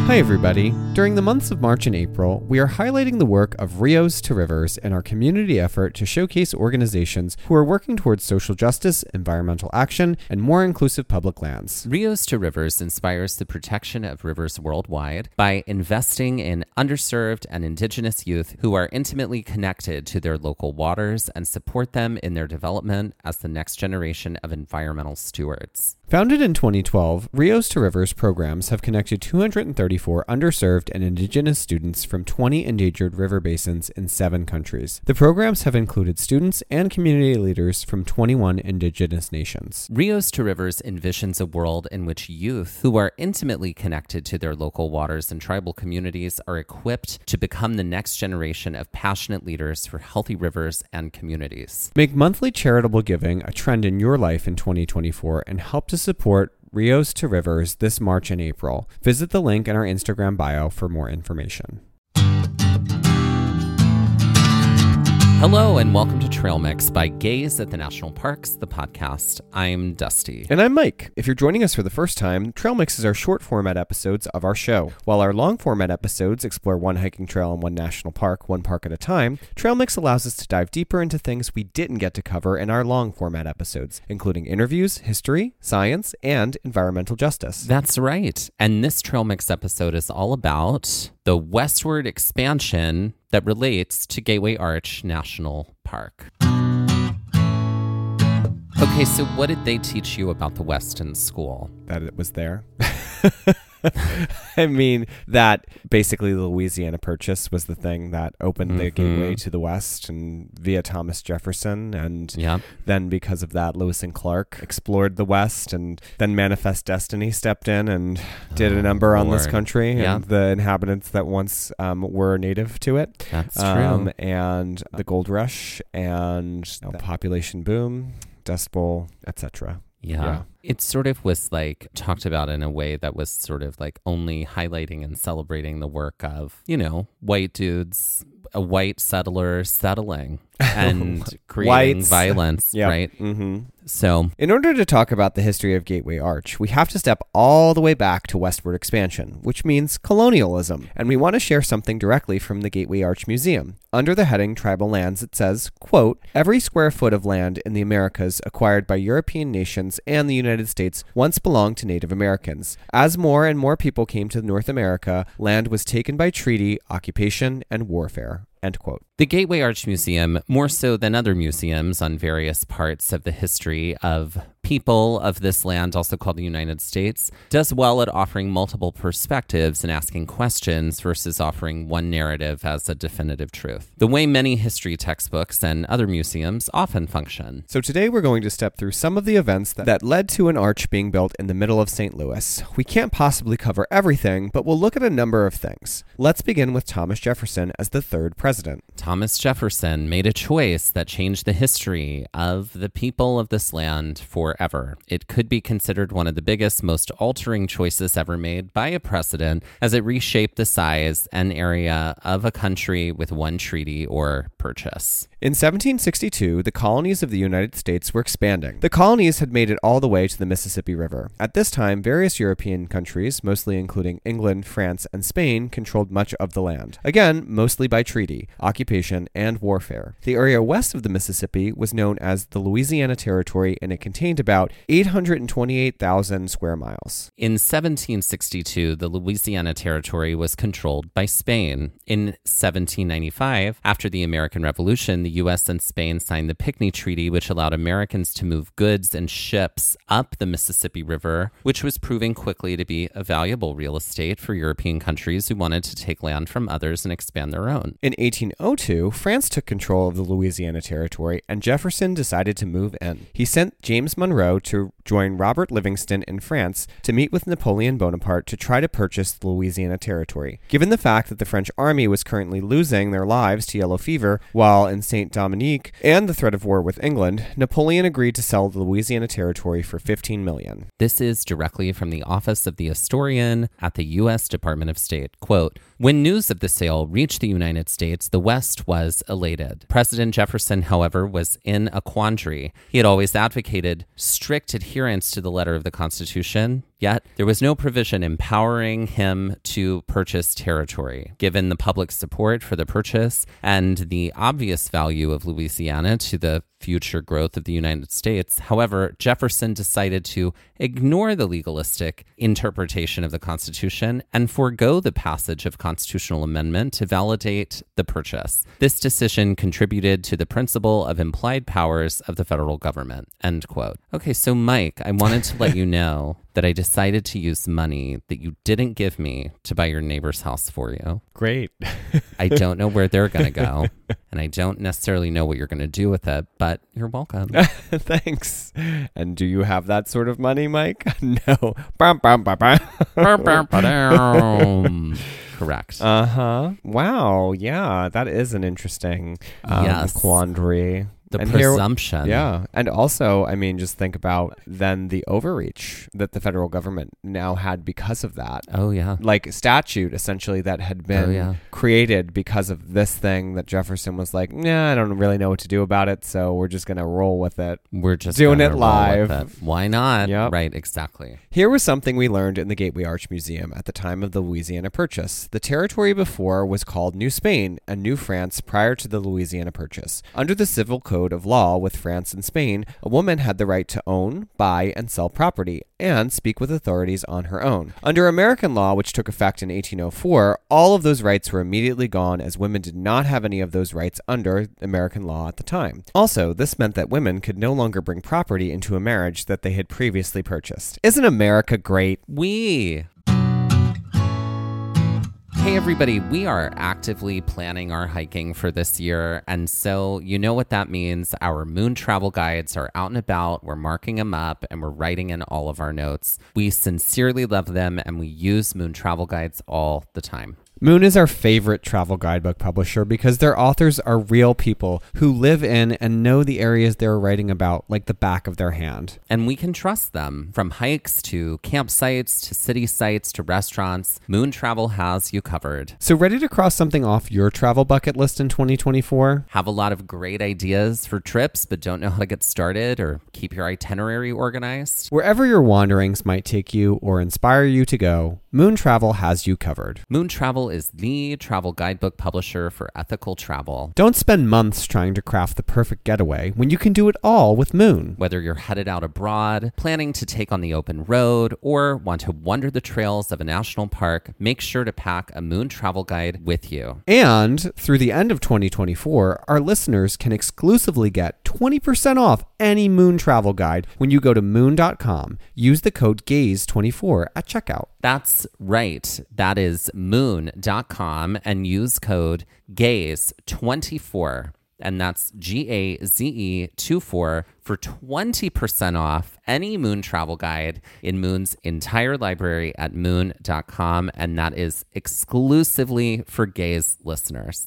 Hi everybody. During the months of March and April, we are highlighting the work of Rios to Rivers in our community effort to showcase organizations who are working towards social justice, environmental action, and more inclusive public lands. Rios to Rivers inspires the protection of rivers worldwide by investing in underserved and indigenous youth who are intimately connected to their local waters and support them in their development as the next generation of environmental stewards. Founded in 2012, Rios to Rivers programs have connected 234 underserved and indigenous students from 20 endangered river basins in 7 countries. The programs have included students and community leaders from 21 indigenous nations. Rios to Rivers envisions a world in which youth who are intimately connected to their local waters and tribal communities are equipped to become the next generation of passionate leaders for healthy rivers and communities. Make monthly charitable giving a trend in your life in 2024 and help to support Rios to Rivers this March and April. Visit the link in our Instagram bio for more information. Hello and welcome to Trail Mix by Gaze at the National Parks, the podcast. I'm Dusty. And I'm Mike. If you're joining us for the first time, Trail Mix is our short format episodes of our show. While our long format episodes explore one hiking trail in one national park, one park at a time, Trail Mix allows us to dive deeper into things we didn't get to cover in our long format episodes, including interviews, history, science, and environmental justice. That's right. And this Trail Mix episode is all about the westward expansion that relates to Gateway Arch National Park. Okay, so what did they teach you about the West in school? That it was there. I mean, that basically the Louisiana Purchase was the thing that opened the gateway to the West, and via Thomas Jefferson. And then because of that, Lewis and Clark explored the West, and then Manifest Destiny stepped in and did a number on this country and the inhabitants that once were native to it. That's true. And the gold rush and the population boom, Dust Bowl, etc. Yeah. It sort of was like talked about in a way that was sort of like only highlighting and celebrating the work of, white dudes, a white settler settling and creating violence, right? Mm-hmm. So, in order to talk about the history of Gateway Arch, we have to step all the way back to westward expansion, which means colonialism. And we want to share something directly from the Gateway Arch Museum. Under the heading Tribal Lands, it says, quote, "Every square foot of land in the Americas acquired by European nations and the United States once belonged to Native Americans. As more and more people came to North America, land was taken by treaty, occupation, and warfare." End quote. The Gateway Arch Museum, more so than other museums on various parts of the history of people of this land, also called the United States, does well at offering multiple perspectives and asking questions versus offering one narrative as a definitive truth, the way many history textbooks and other museums often function. So today we're going to step through some of the events that led to an arch being built in the middle of St. Louis. We can't possibly cover everything, but we'll look at a number of things. Let's begin with Thomas Jefferson as the third president. Thomas Jefferson made a choice that changed the history of the people of this land forever. It could be considered one of the biggest, most altering choices ever made by a president, as it reshaped the size and area of a country with one treaty or purchase. In 1762, the colonies of the United States were expanding. The colonies had made it all the way to the Mississippi River. At this time, various European countries, mostly including England, France, and Spain, controlled much of the land. Again, mostly by treaty, occupation, and warfare. The area west of the Mississippi was known as the Louisiana Territory, and it contained about 828,000 square miles. In 1762, the Louisiana Territory was controlled by Spain. In 1795, after the American Revolution, the U.S. and Spain signed the Pinckney Treaty, which allowed Americans to move goods and ships up the Mississippi River, which was proving quickly to be a valuable real estate for European countries who wanted to take land from others and expand their own. In 1802, France took control of the Louisiana Territory, and Jefferson decided to move in. He sent James Monroe to join Robert Livingston in France to meet with Napoleon Bonaparte to try to purchase the Louisiana Territory. Given the fact that the French army was currently losing their lives to yellow fever while in St. Dominique and the threat of war with England, Napoleon agreed to sell the Louisiana Territory for $15 million. This is directly from the Office of the Historian at the U.S. Department of State. Quote, When news of the sale reached the United States, the West was elated. President Jefferson, however, was in a quandary. He had always advocated strict adherence to the letter of the Constitution, yet there was no provision empowering him to purchase territory. Given the public support for the purchase and the obvious value of Louisiana to the future growth of the United States, however, Jefferson decided to ignore the legalistic interpretation of the Constitution and forego the passage of constitutional amendment to validate the purchase. This decision contributed to the principle of implied powers of the federal government, end quote. Okay, so Mike, I wanted to let you know that I decided to use money that you didn't give me to buy your neighbor's house for you. Great. I don't know where they're going to go, and I don't necessarily know what you're going to do with it, but you're welcome. Thanks. And do you have that sort of money, Mike? No. Bum, bum, bum, bum. Correct. Wow. Yeah, that is an interesting quandary. The presumption. And also, I mean, just think about then the overreach that the federal government now had because of that. Oh, yeah. Like statute, essentially, that had been created because of this thing that Jefferson was like, nah, I don't really know what to do about it, so we're just going to roll with it. We're just doing it live. Why not? Yep. Right, exactly. Here was something we learned in the Gateway Arch Museum at the time of the Louisiana Purchase. The territory before was called New Spain and New France prior to the Louisiana Purchase. Under the Civil Code of law with France and Spain, a woman had the right to own, buy, and sell property, and speak with authorities on her own. Under American law, which took effect in 1804, all of those rights were immediately gone as women did not have any of those rights under American law at the time. Also, this meant that women could no longer bring property into a marriage that they had previously purchased. Isn't America great? Hey everybody, we are actively planning our hiking for this year, and so you know what that means. Our moon travel guides are out and about, we're marking them up, and we're writing in all of our notes. We sincerely love them, and we use moon travel guides all the time. Moon is our favorite travel guidebook publisher because their authors are real people who live in and know the areas they're writing about like the back of their hand. And we can trust them. From hikes to campsites to city sites to restaurants, Moon Travel has you covered. So ready to cross something off your travel bucket list in 2024? Have a lot of great ideas for trips but don't know how to get started or keep your itinerary organized? Wherever your wanderings might take you or inspire you to go, Moon Travel has you covered. Moon Travel is the travel guidebook publisher for ethical travel. Don't spend months trying to craft the perfect getaway when you can do it all with Moon. Whether you're headed out abroad, planning to take on the open road, or want to wander the trails of a national park, make sure to pack a Moon travel guide with you. And through the end of 2024, our listeners can exclusively get 20% off any Moon travel guide when you go to moon.com. Use the code GAZE24 at checkout. That's right. That is moon.com and use code GAZE24. And that's GAZE24 for 20% off any Moon travel guide in Moon's entire library at moon.com. And that is exclusively for Gaze listeners.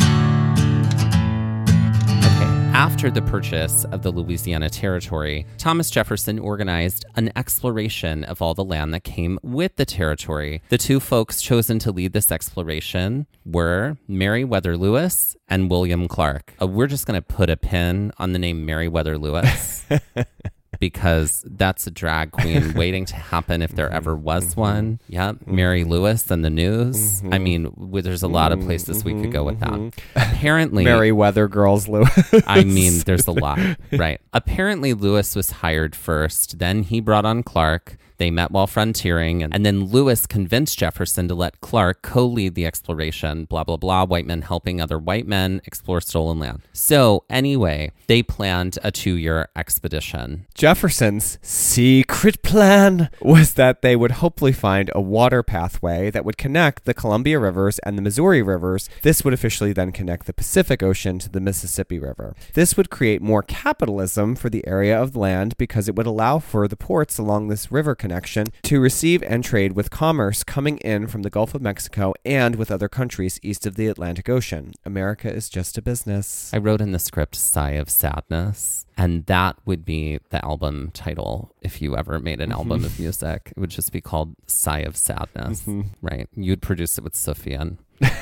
After the purchase of the Louisiana Territory, Thomas Jefferson organized an exploration of all the land that came with the territory. The two folks chosen to lead this exploration were Meriwether Lewis and William Clark. We're just going to put a pin on the name Meriwether Lewis. Because that's a drag queen waiting to happen if there ever was one. Yep, Mary Lewis and the News. I mean, there's a lot of places we could go with that. Apparently, Meriwether Girls Lewis. I mean, there's a lot, right? Apparently, Lewis was hired first. Then he brought on Clark. They met while frontiering, and then Lewis convinced Jefferson to let Clark co-lead the exploration, blah, blah, blah, white men helping other white men explore stolen land. So anyway, they planned a 2-year expedition. Jefferson's secret plan was that they would hopefully find a water pathway that would connect the Columbia Rivers and the Missouri Rivers. This would officially then connect the Pacific Ocean to the Mississippi River. This would create more capitalism for the area of land because it would allow for the ports along this river connection connection to receive and trade with commerce coming in from the Gulf of Mexico and with other countries east of the Atlantic Ocean. America is just a business. I wrote in the script Sigh of Sadness, and that would be the album title if you ever made an album of music. It would just be called Sigh of Sadness, right? You'd produce it with Sufjan.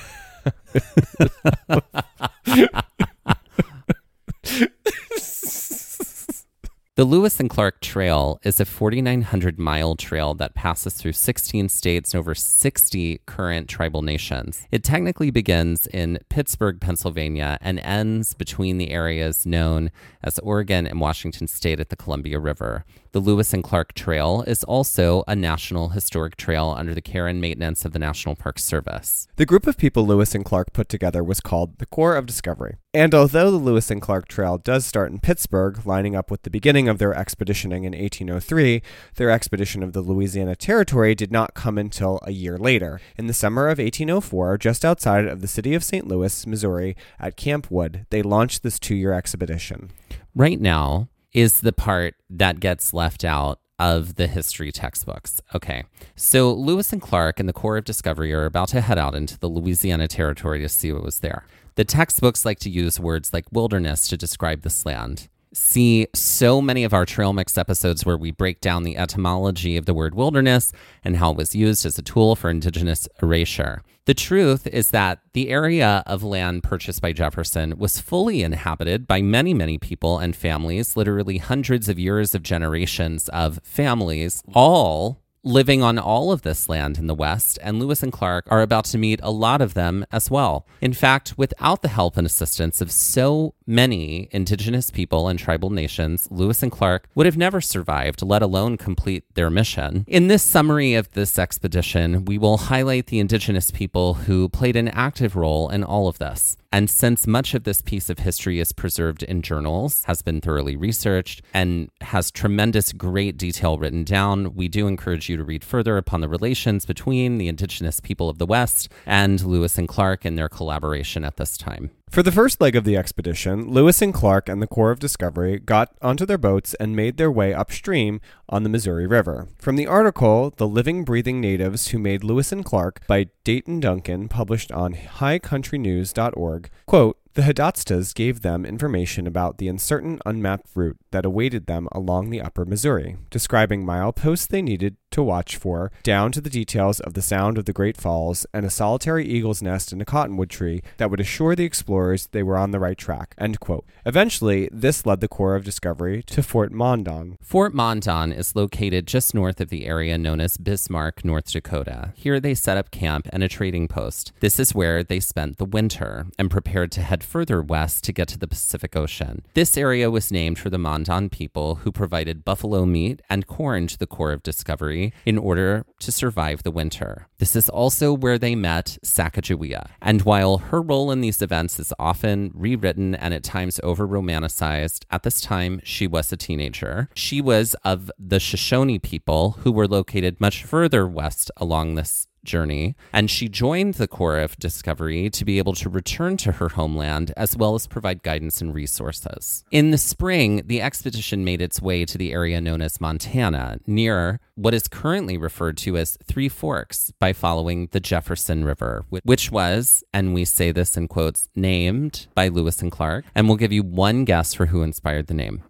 The Lewis and Clark Trail is a 4,900-mile trail that passes through 16 states and over 60 current tribal nations. It technically begins in Pittsburgh, Pennsylvania, and ends between the areas known as Oregon and Washington State at the Columbia River. The Lewis and Clark Trail is also a National Historic Trail under the care and maintenance of the National Park Service. The group of people Lewis and Clark put together was called the Corps of Discovery. And although the Lewis and Clark Trail does start in Pittsburgh, lining up with the beginning of their expeditioning in 1803, their expedition of the Louisiana Territory did not come until a year later. In the summer of 1804, just outside of the city of St. Louis, Missouri, at Camp Wood, they launched this 2-year expedition. Right now is the part that gets left out of the history textbooks. Okay, so Lewis and Clark and the Corps of Discovery are about to head out into the Louisiana Territory to see what was there. The textbooks like to use words like wilderness to describe this land. See so many of our Trail Mix episodes where we break down the etymology of the word wilderness and how it was used as a tool for indigenous erasure. The truth is that the area of land purchased by Jefferson was fully inhabited by many, many people and families, literally hundreds of years of generations of families, all living on all of this land in the West, and Lewis and Clark are about to meet a lot of them as well. In fact, without the help and assistance of so many indigenous people and tribal nations, Lewis and Clark would have never survived, let alone complete their mission. In this summary of this expedition, we will highlight the indigenous people who played an active role in all of this. And since much of this piece of history is preserved in journals, has been thoroughly researched, and has tremendous great detail written down, we do encourage you to read further upon the relations between the indigenous people of the West and Lewis and Clark and their collaboration at this time. For the first leg of the expedition, Lewis and Clark and the Corps of Discovery got onto their boats and made their way upstream on the Missouri River. From the article, The Living, Breathing Natives Who Made Lewis and Clark by Dayton Duncan, published on highcountrynews.org, quote, the Hidatstas gave them information about the uncertain, unmapped route that awaited them along the upper Missouri, describing mileposts they needed to watch for, down to the details of the sound of the Great Falls and a solitary eagle's nest in a cottonwood tree that would assure the explorers they were on the right track, end quote. Eventually, this led the Corps of Discovery to Fort Mondon. Fort Mondon is located just north of the area known as Bismarck, North Dakota. Here they set up camp and a trading post. This is where they spent the winter and prepared to head further west to get to the Pacific Ocean. This area was named for the Mondon people who provided buffalo meat and corn to the Corps of Discovery in order to survive the winter. This is also where they met Sacagawea. And while her role in these events is often rewritten and at times over-romanticized, at this time she was a teenager. She was of the Shoshone people who were located much further west along this journey, and she joined the Corps of Discovery to be able to return to her homeland as well as provide guidance and resources. In the spring, the expedition made its way to the area known as Montana, near what is currently referred to as Three Forks, by following the Jefferson River, which was, and we say this in quotes, named by Lewis and Clark, and we'll give you one guess for who inspired the name.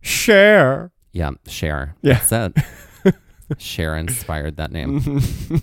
Cher. Yeah, Cher. Yeah. That's it. Cher inspired that name.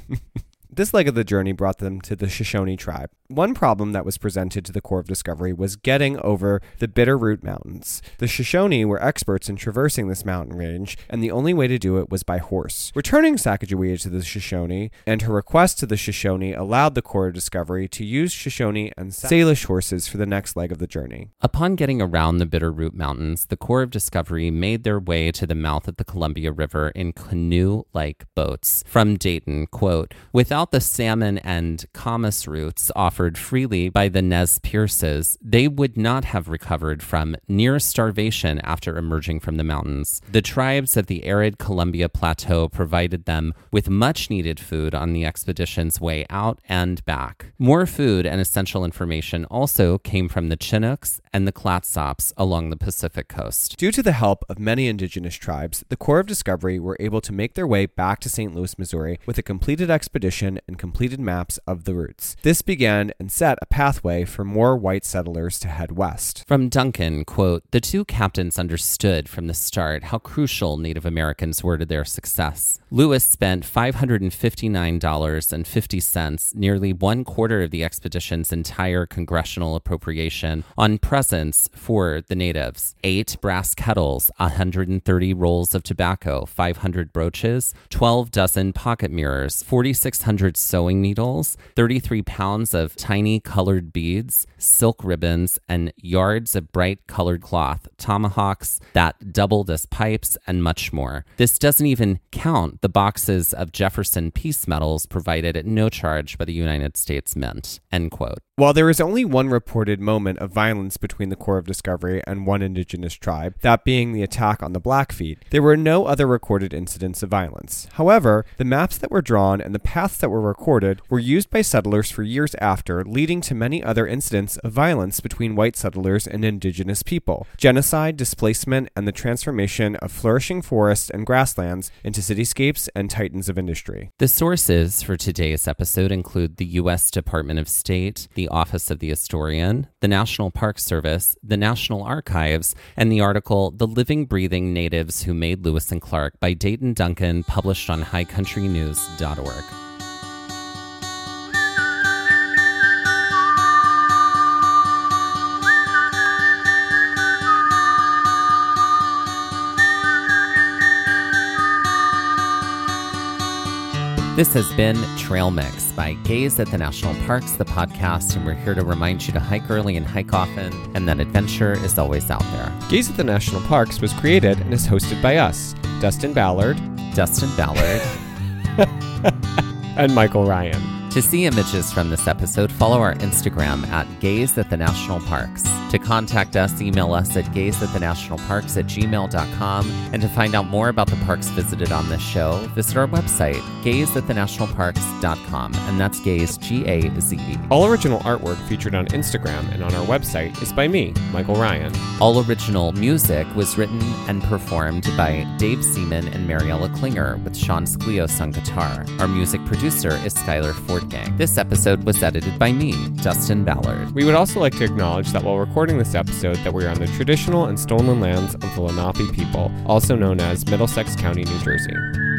This leg of the journey brought them to the Shoshone tribe. One problem that was presented to the Corps of Discovery was getting over the Bitterroot Mountains. The Shoshone were experts in traversing this mountain range, and the only way to do it was by horse. Returning Sacagawea to the Shoshone, and her request to the Shoshone allowed the Corps of Discovery to use Shoshone and Salish horses for the next leg of the journey. Upon getting around the Bitterroot Mountains, the Corps of Discovery made their way to the mouth of the Columbia River in canoe-like boats. From Dayton, quote, without the salmon and camas routes offered offered freely by the Nez Perces, they would not have recovered from near starvation after emerging from the mountains. The tribes of the arid Columbia Plateau provided them with much-needed food on the expedition's way out and back. More food and essential information also came from the Chinooks and the Clatsop along the Pacific coast. Due to the help of many indigenous tribes, the Corps of Discovery were able to make their way back to St. Louis, Missouri with a completed expedition and completed maps of the routes. This began and set a pathway for more white settlers to head west. From Duncan, quote, "The two captains understood from the start how crucial Native Americans were to their success. Lewis spent $559.50, nearly 1/4 of the expedition's entire congressional appropriation, on presents for the natives. 8 brass kettles, 130 rolls of tobacco, 500 brooches, 12 dozen pocket mirrors, 4,600 sewing needles, 33 pounds of tiny colored beads, silk ribbons, and yards of bright colored cloth, tomahawks that doubled as pipes, and much more. This doesn't even count the boxes of Jefferson peace medals provided at no charge by the United States Mint." End quote. While there is only one reported moment of violence between the Corps of Discovery and one indigenous tribe, that being the attack on the Blackfeet, there were no other recorded incidents of violence. However, the maps that were drawn and the paths that were recorded were used by settlers for years after, leading to many other incidents of violence between white settlers and indigenous people: genocide, displacement, and the transformation of flourishing forests and grasslands into cityscapes and titans of industry. The sources for today's episode include the U.S. Department of State, the Office of the Historian, the National Park Service, the National Archives, and the article The Living Breathing Natives Who Made Lewis and Clark by Dayton Duncan, published on highcountrynews.org. This has been Trail Mix by Gaze at the National Parks, the podcast, and we're here to remind you to hike early and hike often, and that adventure is always out there. Gaze at the National Parks was created and is hosted by us, Dustin Ballard, and Michael Ryan. To see images from this episode, follow our Instagram at Gaze at the National Parks. To contact us, email us at gazeatthenationalparks@gmail.com. And to find out more about the parks visited on this show, visit our website, gazeatthenationalparks.com. And that's Gaze, G-A-Z-E. All original artwork featured on Instagram and on our website is by me, Michael Ryan. All original music was written and performed by Dave Seaman and Mariella Klinger, with Sean Sklios on guitar. Our music producer is Skylar Fortgang. This episode was edited by me, Dustin Ballard. We would also like to acknowledge that while recording this episode that we are on the traditional and stolen lands of the Lenape people, also known as Middlesex County, New Jersey.